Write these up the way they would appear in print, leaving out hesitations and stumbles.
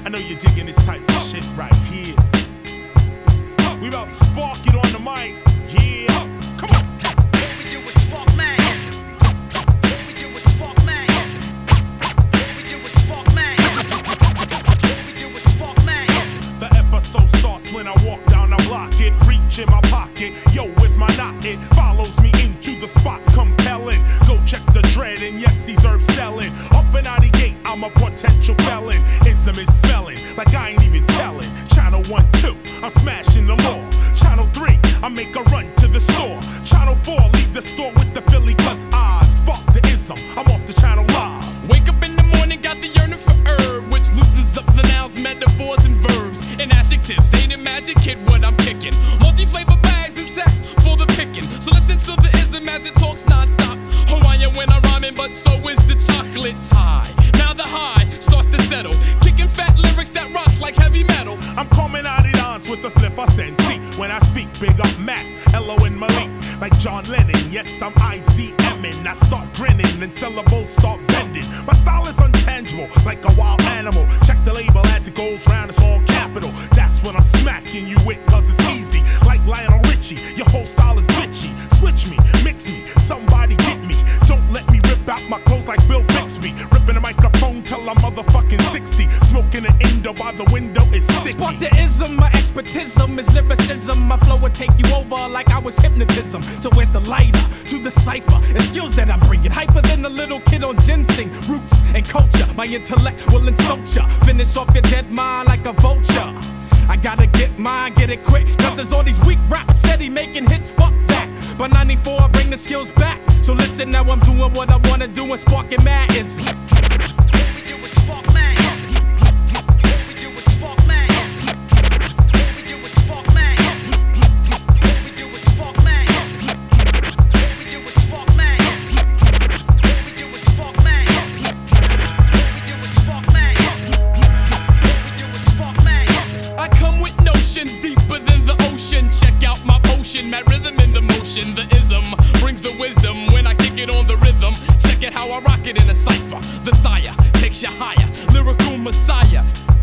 I know you're digging this type of shit right here. We about to spark it on the mic. Yeah. Come on. What we do is spark mags. What we do is spark mags. What we do is spark mags. What we do is spark mags. The episode starts when I walk down the block. It reach in my pocket. Yo, where's my knot? It follows me into the spot, compelling. Go check the dread, and yes, he's herb selling. Up and out the gate, I'm a potential felon. Ism is smelling like I ain't even telling. Channel 1, 2, I'm smashing the law. Channel 3, I make a run to the store. Channel 4, leave the store with the Philly, cause I spark the ism. I'm off the channel live. Wake up in the morning, got the yearning for herb, which loosens up the nouns, metaphors, and verbs, and adjectives. Ain't it magic, kid, what I'm kicking? Multi-flavor bags and sex for the picking. So listen to the ism as it talks non-stop. Hawaiian when I'm rhyming, but so is the chocolate tie. Now the high starts to settle, kicking fat lyrics that rocks like heavy metal. I'm coming out of dance with a slip I send. See, when I speak, big up Mac, Elo and Malik. Like John Lennon, yes, I'm ICMing. I start grinning and syllables start bending. My style is untangible, like a wild animal. Check the label as it goes round, it's all capital. That's when I'm smacking you with, cause it's easy. Like Lionel Richie, your whole style is bitchy. Switch me, mix me, somebody get me. Don't let me rip out my clothes like Bill Bixby. Ripping the microphone till I'm motherfucking 60. Smoking an Indo by the window is sticky. Spark the ism, my expertism is lyricism. My flow will take you over like I was hypnotism. So where's the lighter to the cipher and skills that I bring it? Hyper than a little kid on ginseng. Roots and culture, my intellect will insult ya. Finish off your dead mind like a vulture. I gotta get mine, get it quick, cause there's all these weak raps steady making hits, fuck that. By 94 I bring the skills back. So listen, now I'm doing what I wanna do and sparking mad is. What we do is spark mags. What we do is spark mags. What we do is spark mags. What we do is spark mags. What we do is spark mags. What we do is spark mags. What we do is spark mags. What we do is spark mags. I come with notions deeper than the ocean. Check out my potion, mad rhythm in the motion. The ism brings the wisdom when I kick it on the rhythm. Check it how I rock it in a cipher. The sire takes you higher, lyrical messiah.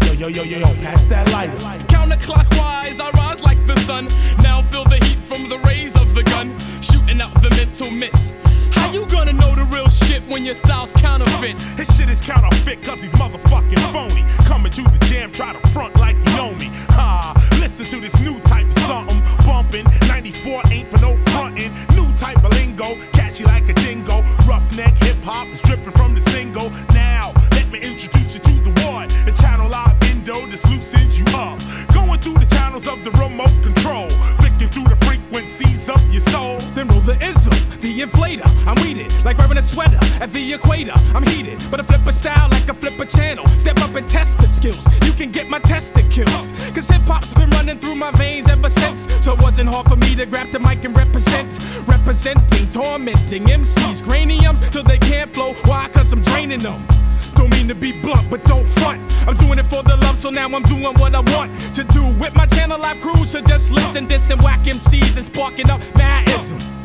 Yo, pass that lighter. Counterclockwise, I rise like the sun. Now feel the heat from the rays of the gun, shooting out the mental mist. How you gonna know the real shit when your style's counterfeit? His shit is counterfeit cause he's motherfucking phony. Coming to the jam, try to front like you know me. Listen to this new type of something. Bumping, 94 ain't for no frontin'. New type of lingo, catchy like a jingo. Roughneck hip-hop is dripping from the single. Now, let me introduce you to the one. The channel live window, this loosens you up. Going through the channels of the remote control. Flicking through the frequencies of your soul. Then roll the ism, the inflator. I'm weeded like wearing a sweater at the equator. I'm heated, but I flip a style like a flipper channel. Step up and test the skills. You can get my testicles. Cause hip hop's been running through my veins ever since. So it wasn't hard for me to grab the mic and represent. Representing, tormenting MCs, craniums till they can't flow. Why? Cause I'm draining them. Don't mean to be blunt, but don't front. I'm doing it for the love, so now I'm doing what I want to do with my channel live crew. So just listen, diss and whack MCs and sparking up mad ism.